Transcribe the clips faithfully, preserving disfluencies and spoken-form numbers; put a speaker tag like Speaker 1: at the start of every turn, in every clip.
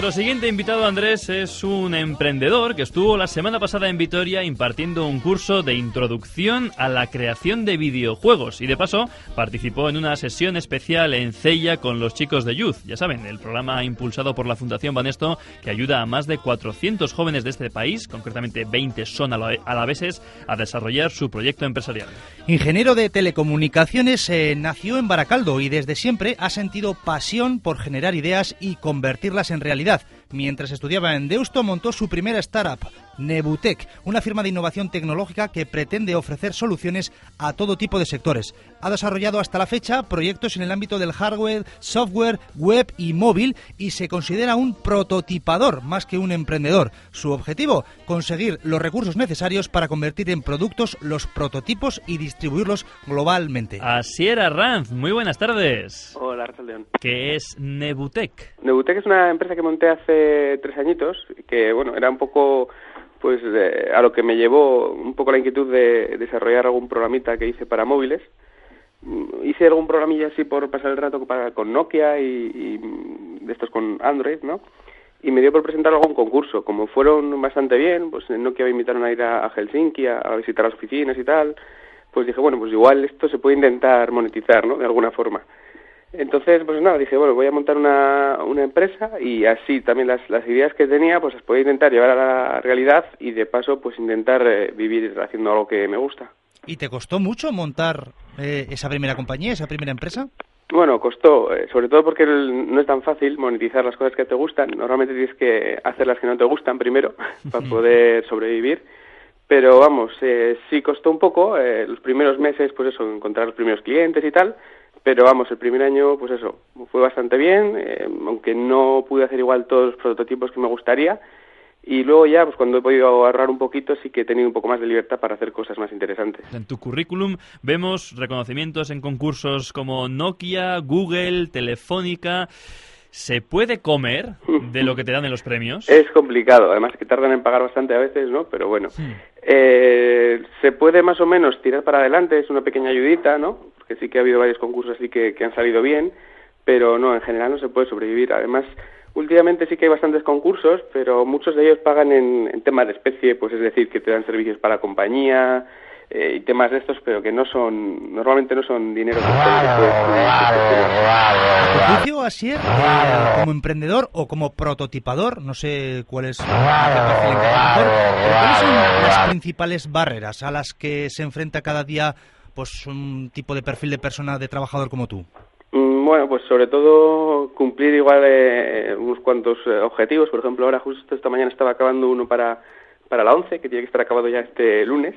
Speaker 1: Nuestro siguiente invitado, Andrés, es un emprendedor que estuvo la semana pasada en Vitoria impartiendo un curso de introducción a la creación de videojuegos y de paso participó en una sesión especial en Cella con los chicos de Youth. Ya saben, el programa impulsado por la Fundación Banesto que ayuda a más de cuatrocientos jóvenes de este país, concretamente veinte son alaveses, a desarrollar su proyecto empresarial.
Speaker 2: Ingeniero de telecomunicaciones, eh, nació en Baracaldo y desde siempre ha sentido pasión por generar ideas y convertirlas en realidad. Mientras estudiaba en Deusto, montó su primera startup, Nebutec, una firma de innovación tecnológica que pretende ofrecer soluciones a todo tipo de sectores. Ha desarrollado hasta la fecha proyectos en el ámbito del hardware, software, web y móvil y se considera un prototipador más que un emprendedor. Su objetivo, conseguir los recursos necesarios para convertir en productos los prototipos y distribuirlos globalmente.
Speaker 1: Asier Arranz, muy buenas tardes.
Speaker 3: Hola, Arrasleón.
Speaker 1: ¿Qué es Nebutec?
Speaker 3: Nebutec es una empresa que monté hace tres añitos, que bueno, era un poco pues eh, a lo que me llevó un poco la inquietud de desarrollar algún programita que hice para móviles. Hice algún programilla así por pasar el rato para, con Nokia y, y de estos con Android, ¿no? Y me dio por presentar algún concurso. Como fueron bastante bien, pues en Nokia me invitaron a ir a, a Helsinki a, a visitar las oficinas y tal, pues dije, bueno, pues igual esto se puede intentar monetizar, ¿no? De alguna forma. Entonces, pues nada, dije, bueno, voy a montar una, una empresa y así también las, las ideas que tenía, pues las podía intentar llevar a la realidad y de paso, pues intentar eh, vivir haciendo algo que me gusta.
Speaker 2: ¿Y te costó mucho montar eh, esa primera compañía, esa primera empresa?
Speaker 3: Bueno, costó, eh, sobre todo porque el, no es tan fácil monetizar las cosas que te gustan. Normalmente tienes que hacer las que no te gustan primero para poder sobrevivir. Pero vamos, eh, sí costó un poco, eh, los primeros meses, pues eso, encontrar los primeros clientes y tal. Pero vamos, el primer año, pues eso, fue bastante bien, eh, aunque no pude hacer igual todos los prototipos que me gustaría. Y luego ya, pues cuando he podido ahorrar un poquito, sí que he tenido un poco más de libertad para hacer cosas más interesantes.
Speaker 1: En tu currículum vemos reconocimientos en concursos como Nokia, Google, Telefónica. ¿Se puede comer de lo que te dan en los premios?
Speaker 3: Es complicado, además que tardan en pagar bastante a veces, ¿no? Pero bueno, sí. eh, se puede más o menos tirar para adelante, es una pequeña ayudita, ¿no? Porque sí que ha habido varios concursos así que, que han salido bien, pero no, en general no se puede sobrevivir. Además, últimamente sí que hay bastantes concursos, pero muchos de ellos pagan en, en temas de especie, pues es decir, que te dan servicios para la compañía eh, y temas de estos, pero que no son, normalmente no son dinero que puedes
Speaker 2: ¿A tu juicio, Asier, eh, como emprendedor o como prototipador, no sé cuál es el perfil mejor, pero cuáles son las principales barreras a las que se enfrenta cada día pues un tipo de perfil de persona, de trabajador como tú?
Speaker 3: Bueno, pues sobre todo cumplir igual eh, unos cuantos eh, objetivos. Por ejemplo, ahora justo esta mañana estaba acabando uno para, para la once, que tiene que estar acabado ya este lunes.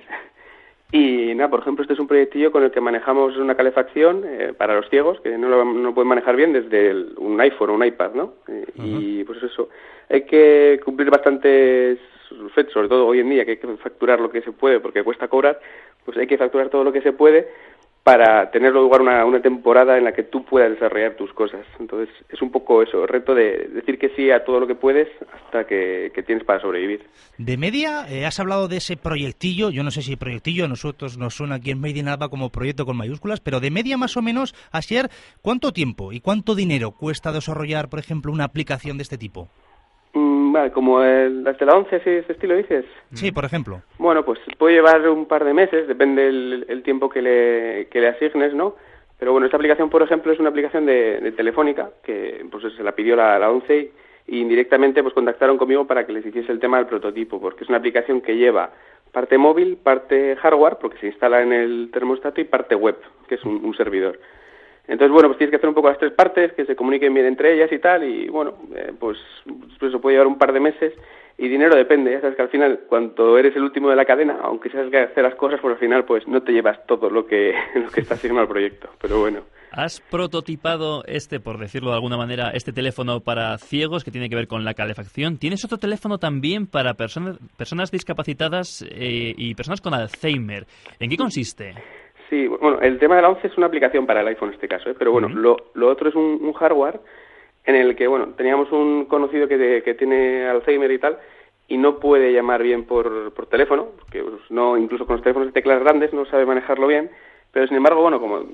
Speaker 3: Y nada, por ejemplo, este es un proyectillo con el que manejamos una calefacción eh, para los ciegos, que no lo, no lo pueden manejar bien desde el, un iPhone o un iPad, ¿no? Eh, uh-huh. Y pues eso, hay que cumplir bastantes fechas, sobre todo hoy en día, que hay que facturar lo que se puede porque cuesta cobrar, pues hay que facturar todo lo que se puede para tener lugar una, una temporada en la que tú puedas desarrollar tus cosas. Entonces, es un poco eso, el reto de decir que sí a todo lo que puedes hasta que, que tienes para sobrevivir.
Speaker 2: De media, eh, has hablado de ese proyectillo, yo no sé si proyectillo, a nosotros nos suena aquí en Made in Alba como proyecto con mayúsculas, pero de media más o menos, Asier, ¿cuánto tiempo y cuánto dinero cuesta desarrollar, por ejemplo, una aplicación de este tipo?
Speaker 3: Vale, como el, las de la once, ¿sí, ese estilo dices?
Speaker 2: Sí, por ejemplo.
Speaker 3: Bueno, pues puede llevar un par de meses, depende el, el tiempo que le, que le asignes, ¿no? Pero bueno, esta aplicación, por ejemplo, es una aplicación de, de Telefónica, que pues se la pidió la, la once y indirectamente pues contactaron conmigo para que les hiciese el tema del prototipo, porque es una aplicación que lleva parte móvil, parte hardware, porque se instala en el termostato, y parte web, que es un, un servidor. Entonces, bueno, pues tienes que hacer un poco las tres partes, que se comuniquen bien entre ellas y tal, y bueno, eh, pues, pues eso puede llevar un par de meses, y dinero depende, ya sabes que al final, cuando eres el último de la cadena, aunque sabes que hacer las cosas, pues al final pues no te llevas todo lo que, lo que está asignado al proyecto, pero bueno.
Speaker 1: ¿Has prototipado este, por decirlo de alguna manera, este teléfono para ciegos que tiene que ver con la calefacción? ¿Tienes otro teléfono también para personas, personas discapacitadas eh, y personas con Alzheimer? ¿En qué consiste?
Speaker 3: Sí, bueno, el tema de la once es una aplicación para el iPhone en este caso, ¿eh? Pero bueno, uh-huh. lo, lo otro es un, un hardware en el que, bueno, teníamos un conocido que, de, que tiene Alzheimer y tal, y no puede llamar bien por, por teléfono, porque pues, no, incluso con los teléfonos de teclas grandes no sabe manejarlo bien, Pero sin embargo, bueno, como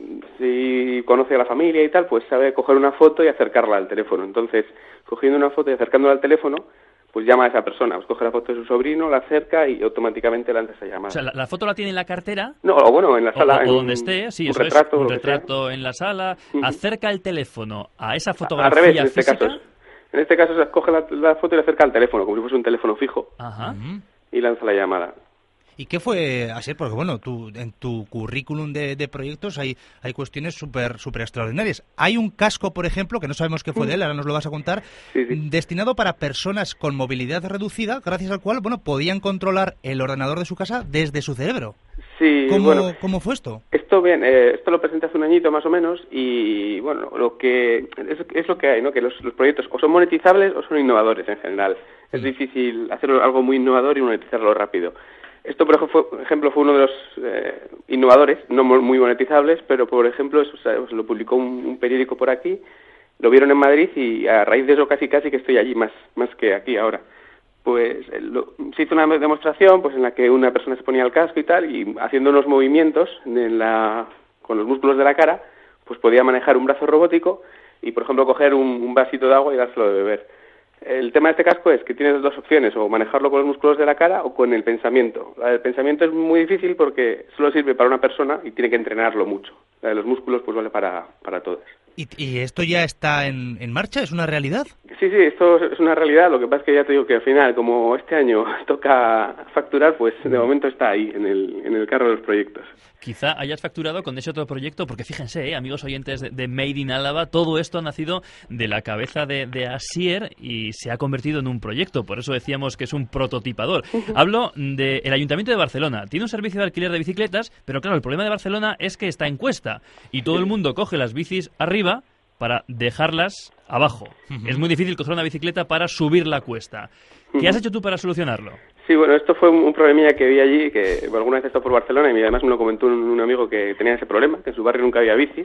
Speaker 3: si conoce a la familia y tal, pues sabe coger una foto y acercarla al teléfono. Entonces, cogiendo una foto y acercándola al teléfono, pues llama a esa persona, pues coge la foto de su sobrino, la acerca y automáticamente lanza esa llamada.
Speaker 1: O sea, ¿la, la foto la tiene en la cartera?
Speaker 3: No, o bueno, en la sala.
Speaker 1: O, o
Speaker 3: en
Speaker 1: donde
Speaker 3: un,
Speaker 1: esté, sí,
Speaker 3: un
Speaker 1: eso
Speaker 3: retrato,
Speaker 1: es, un
Speaker 3: lo que
Speaker 1: retrato
Speaker 3: sea.
Speaker 1: en la sala,
Speaker 3: Uh-huh.
Speaker 1: acerca el teléfono a esa fotografía
Speaker 3: Al revés, en este
Speaker 1: física.
Speaker 3: caso. En este caso, se coge la, la foto y la acerca al teléfono, como si fuese un teléfono fijo,
Speaker 1: Ajá.
Speaker 2: Ujú.
Speaker 3: y lanza la llamada.
Speaker 2: ¿Y qué fue, Asier? Porque bueno, tú, en tu currículum de, de proyectos hay, hay cuestiones súper súper extraordinarias. Hay un casco, por ejemplo, que no sabemos qué fue de él, ahora nos lo vas a contar,
Speaker 3: Sí, sí.
Speaker 2: destinado para personas con movilidad reducida, gracias al cual, bueno, podían controlar el ordenador de su casa desde su cerebro.
Speaker 3: Sí,
Speaker 2: ¿Cómo,
Speaker 3: bueno,
Speaker 2: ¿cómo fue esto?
Speaker 3: esto bien, eh, esto lo presenté hace un añito más o menos y bueno, lo que es, es lo que hay, ¿no? Que los, los proyectos o son monetizables o son innovadores en general. Es difícil hacer algo muy innovador y monetizarlo rápido. Esto, por ejemplo, fue, por ejemplo, fue uno de los eh, innovadores, no muy monetizables, pero por ejemplo, eso, o sea, lo publicó un, un periódico por aquí, lo vieron en Madrid y a raíz de eso casi casi que estoy allí más, más que aquí ahora. Pues eh, lo, se hizo una demostración pues en la que una persona se ponía el casco y tal, y haciendo unos movimientos en la, con los músculos de la cara, pues podía manejar un brazo robótico y, por ejemplo, coger un, un vasito de agua y dárselo de beber. El tema de este casco es que tienes dos opciones, o manejarlo con los músculos de la cara o con el pensamiento. La del pensamiento es muy difícil porque solo sirve para una persona y tiene que entrenarlo mucho. La de los músculos pues vale para, para todos.
Speaker 2: ¿Y, y esto ya está en, en marcha? ¿Es una realidad?
Speaker 3: Sí, sí, esto es una realidad. Lo que pasa es que ya te digo que al final, como este año toca facturar, pues de momento está ahí, en el, en el carro de los proyectos.
Speaker 1: Quizá hayas facturado con ese otro proyecto, porque fíjense, eh, amigos oyentes de, de Made in Álava, todo esto ha nacido de la cabeza de, de Asier y se ha convertido en un proyecto. Por eso decíamos que es un prototipador. Hablo del Ayuntamiento de Barcelona. Tiene un servicio de alquiler de bicicletas, pero claro, el problema de Barcelona es que está en cuesta y todo el mundo coge las bicis arriba para dejarlas abajo. Uh-huh. Es muy difícil coger una bicicleta para subir la cuesta. ¿Qué has hecho tú para solucionarlo?
Speaker 3: Sí, bueno, esto fue un, un problemilla que vi allí, que alguna vez he estado por Barcelona y además me lo comentó un, un amigo que tenía ese problema, que en su barrio nunca había bicis.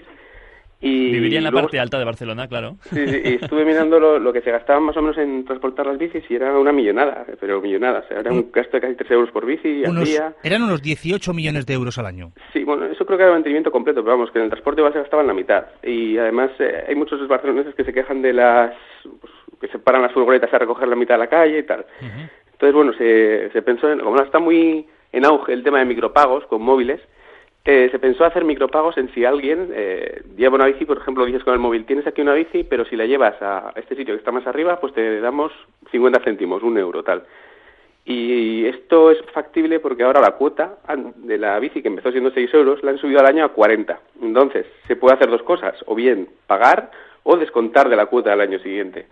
Speaker 3: Y
Speaker 1: viviría en la
Speaker 3: luego,
Speaker 1: parte alta de Barcelona, claro.
Speaker 3: Sí, sí, y estuve mirando lo, lo que se gastaba más o menos en transportar las bicis y era una millonada, pero millonada. O sea, era un gasto de casi tres euros por bici al
Speaker 2: unos,
Speaker 3: día.
Speaker 2: Eran unos dieciocho millones de euros al año.
Speaker 3: Sí, bueno, eso creo que era el mantenimiento completo, pero vamos, que en el transporte igual se gastaba en la mitad. Y además eh, hay muchos barceloneses que se quejan de las... Pues, que se paran las furgonetas a recoger la mitad de la calle y tal. Uh-huh. Entonces, bueno, se, se pensó, en, como está muy en auge el tema de micropagos con móviles, eh, se pensó hacer micropagos en si alguien eh, lleva una bici, por ejemplo, dices con el móvil, tienes aquí una bici, pero si la llevas a este sitio que está más arriba, pues te damos cincuenta céntimos, un euro, tal. Y esto es factible porque ahora la cuota de la bici, que empezó siendo seis euros, la han subido al año a cuarenta. Entonces, se puede hacer dos cosas, o bien pagar o descontar de la cuota del año siguiente.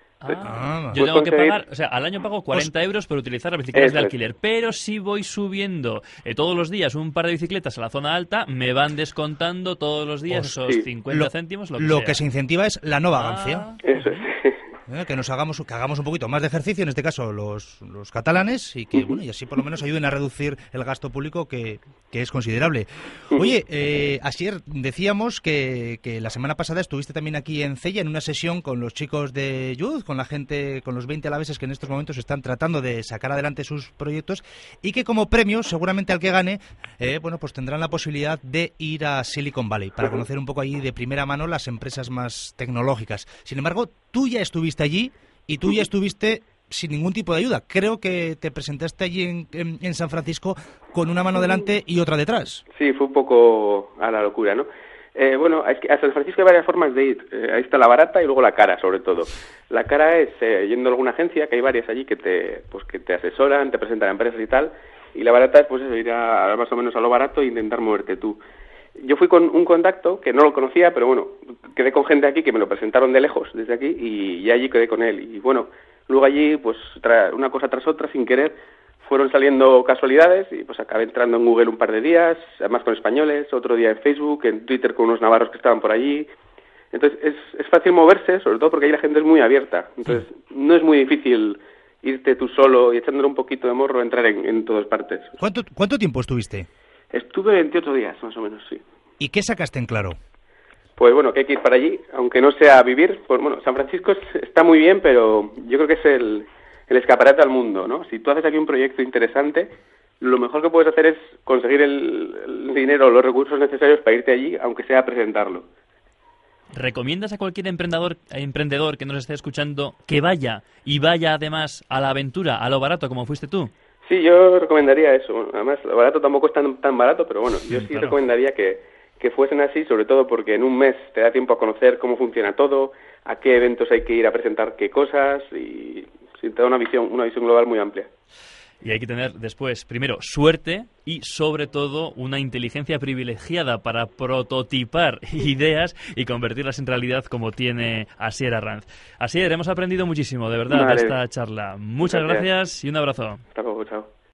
Speaker 1: Ah, yo tengo que pagar, o sea, al año pago cuarenta euros por utilizar las bicicletas de alquiler, pero si voy subiendo eh, todos los días un par de bicicletas a la zona alta, me van descontando todos los días esos sí. cincuenta
Speaker 2: lo,
Speaker 1: céntimos, lo que
Speaker 2: Lo
Speaker 1: sea.
Speaker 2: que se incentiva es la no vagancia.
Speaker 3: Ah. Eso es.
Speaker 2: ¿Eh? Que nos hagamos que hagamos un poquito más de ejercicio, en este caso los, los catalanes, y que bueno, y así por lo menos ayuden a reducir el gasto público, que, que es considerable. Oye, eh, Asier, decíamos que, que la semana pasada estuviste también aquí en Cella en una sesión con los chicos de Youth, con la gente, con los veinte alaveses que en estos momentos están tratando de sacar adelante sus proyectos, y que como premio, seguramente al que gane, eh, bueno, pues tendrán la posibilidad de ir a Silicon Valley para conocer un poco ahí de primera mano las empresas más tecnológicas. Sin embargo, tú ya estuviste allí y tú ya estuviste sin ningún tipo de ayuda. Creo que te presentaste allí en, en, en San Francisco con una mano delante y otra detrás.
Speaker 3: Sí, fue un poco a la locura, ¿no? Eh, bueno, es que a San Francisco hay varias formas de ir. Eh, ahí está la barata y luego la cara, sobre todo. La cara es eh, yendo a alguna agencia, que hay varias allí que te, pues, que te asesoran, te presentan a empresas y tal. Y la barata es pues eso, ir a, a más o menos a lo barato e intentar moverte tú. Yo fui con un contacto que no lo conocía, pero bueno, quedé con gente aquí que me lo presentaron de lejos, desde aquí, y ya allí quedé con él. Y bueno, luego allí, pues tra- una cosa tras otra, sin querer, fueron saliendo casualidades y pues acabé entrando en Google un par de días, además con españoles, otro día en Facebook, en Twitter con unos navarros que estaban por allí. Entonces es, es fácil moverse, sobre todo porque ahí la gente es muy abierta. Entonces no es muy difícil irte tú solo y echándole un poquito de morro, entrar en, en todas partes.
Speaker 2: ¿Cuánto, ¿Cuánto tiempo estuviste?
Speaker 3: Estuve veintiocho días, más o menos, sí.
Speaker 2: ¿Y qué sacaste en claro?
Speaker 3: Pues bueno, que hay que ir para allí, aunque no sea a vivir. Pues bueno, San Francisco es, está muy bien, pero yo creo que es el, el escaparate al mundo, ¿no? Si tú haces aquí un proyecto interesante, lo mejor que puedes hacer es conseguir el, el dinero, los recursos necesarios para irte allí, aunque sea a presentarlo.
Speaker 1: ¿Recomiendas a cualquier emprendedor, emprendedor que nos esté escuchando que vaya y vaya además a la aventura, a lo barato, como fuiste tú?
Speaker 3: Sí, yo recomendaría eso. Bueno, además, lo barato tampoco es tan, tan barato, pero bueno, yo sí
Speaker 1: Claro.
Speaker 3: recomendaría que, que fuesen así, sobre todo porque en un mes te da tiempo a conocer cómo funciona todo, a qué eventos hay que ir a presentar qué cosas y sí, te da una visión, una visión global muy amplia.
Speaker 1: Y hay que tener después, primero, suerte y, sobre todo, una inteligencia privilegiada para prototipar ideas y convertirlas en realidad como tiene Asier Arranz. Asier, hemos aprendido muchísimo, de verdad,
Speaker 3: Vale.
Speaker 1: de esta charla. Muchas
Speaker 3: Gracias.
Speaker 1: gracias y un abrazo.
Speaker 3: Hasta luego, chao.